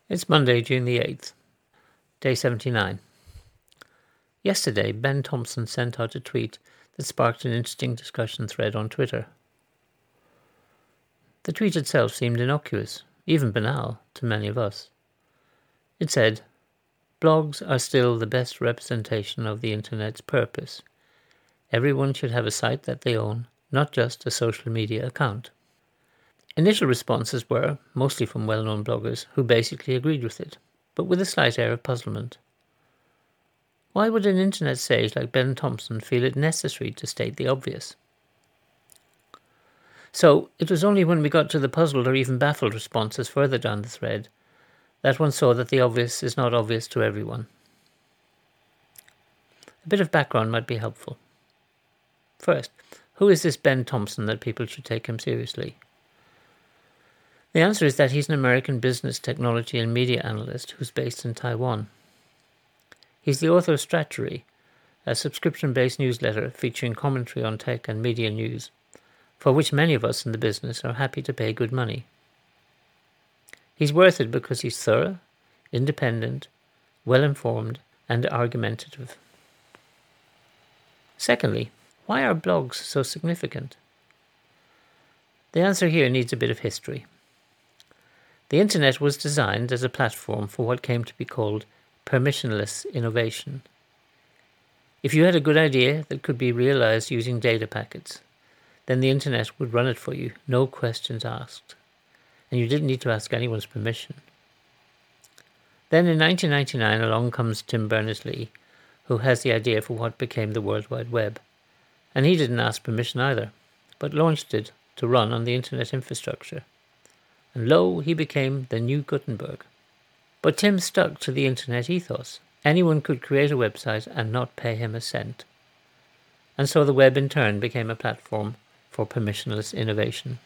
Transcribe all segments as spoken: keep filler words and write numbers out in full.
It's Monday, June the eighth, day seventy-nine. Yesterday, Ben Thompson sent out a tweet that sparked an interesting discussion thread on Twitter. The tweet itself seemed innocuous, even banal, to many of us. It said, "Blogs are still the best representation of the internet's purpose. Everyone should have a site that they own, not just a social media account." Initial responses were, mostly from well-known bloggers, who basically agreed with it, but with a slight air of puzzlement. Why would an internet sage like Ben Thompson feel it necessary to state the obvious? So, it was only when we got to the puzzled or even baffled responses further down the thread that one saw that the obvious is not obvious to everyone. A bit of background might be helpful. First, who is this Ben Thompson that people should take him seriously? The answer is that he's an American business, technology and media analyst who's based in Taiwan. He's the author of Strategy, a subscription-based newsletter featuring commentary on tech and media news, for which many of us in the business are happy to pay good money. He's worth it because he's thorough, independent, well-informed and argumentative. Secondly, why are blogs so significant? The answer here needs a bit of history. The internet was designed as a platform for what came to be called permissionless innovation. If you had a good idea that could be realized using data packets, then the internet would run it for you, no questions asked, and you didn't need to ask anyone's permission. Then in nineteen ninety-nine along comes Tim Berners-Lee, who has the idea for what became the World Wide Web, and he didn't ask permission either, but launched it to run on the internet infrastructure. And lo, he became the new Gutenberg. But Tim stuck to the internet ethos. Anyone could create a website and not pay him a cent. And so the web in turn became a platform for permissionless innovation.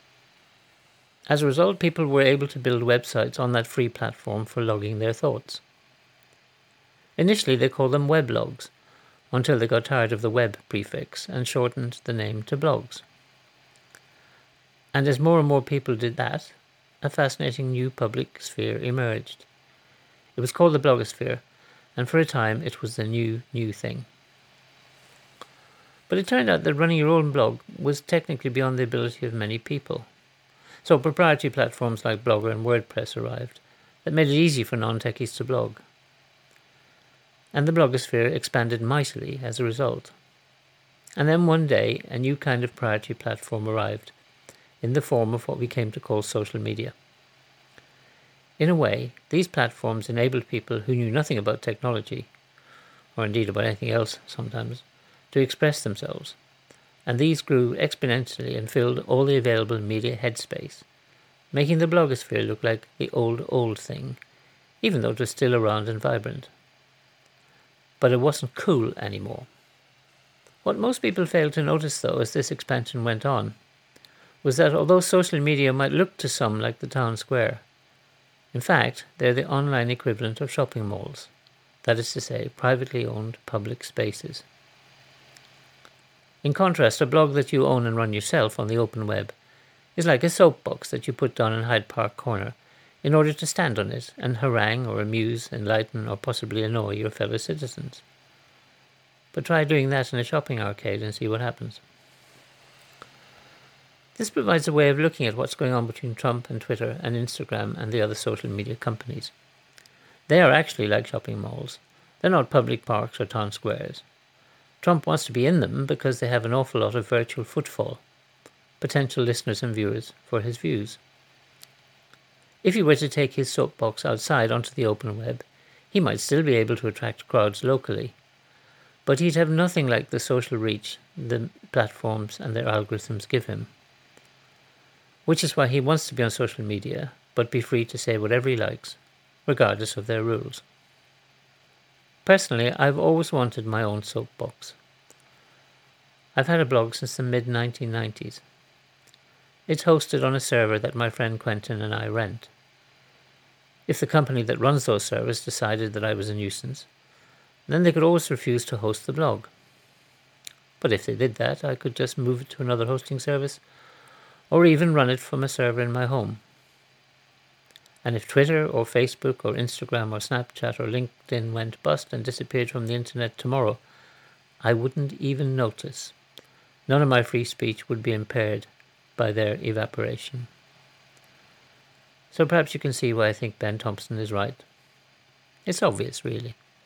As a result, people were able to build websites on that free platform for logging their thoughts. Initially they called them weblogs, until they got tired of the web prefix and shortened the name to blogs. And as more and more people did that, a fascinating new public sphere emerged. It was called the blogosphere, and for a time it was the new, new thing. But it turned out that running your own blog was technically beyond the ability of many people. So proprietary platforms like Blogger and WordPress arrived that made it easy for non-techies to blog. And the blogosphere expanded mightily as a result. And then one day, a new kind of proprietary platform arrived, in the form of what we came to call social media. In a way, these platforms enabled people who knew nothing about technology, or indeed about anything else sometimes, to express themselves, and these grew exponentially and filled all the available media headspace, making the blogosphere look like the old, old thing, even though it was still around and vibrant. But it wasn't cool anymore. What most people failed to notice, though, as this expansion went on, was that although social media might look to some like the town square, in fact, they're the online equivalent of shopping malls, that is to say, privately owned public spaces. In contrast, a blog that you own and run yourself on the open web is like a soapbox that you put down in Hyde Park Corner in order to stand on it and harangue or amuse, enlighten or possibly annoy your fellow citizens. But try doing that in a shopping arcade and see what happens. This provides a way of looking at what's going on between Trump and Twitter and Instagram and the other social media companies. They are actually like shopping malls. They're not public parks or town squares. Trump wants to be in them because they have an awful lot of virtual footfall, potential listeners and viewers for his views. If he were to take his soapbox outside onto the open web, he might still be able to attract crowds locally, but he'd have nothing like the social reach the platforms and their algorithms give him. Which is why he wants to be on social media, but be free to say whatever he likes, regardless of their rules. Personally, I've always wanted my own soapbox. I've had a blog since the mid nineteen nineties. It's hosted on a server that my friend Quentin and I rent. If the company that runs those servers decided that I was a nuisance, then they could always refuse to host the blog. But if they did that, I could just move it to another hosting service, or even run it from a server in my home. And if Twitter or Facebook or Instagram or Snapchat or LinkedIn went bust and disappeared from the internet tomorrow, I wouldn't even notice. None of my free speech would be impaired by their evaporation. So perhaps you can see why I think Ben Thompson is right. It's obvious, really.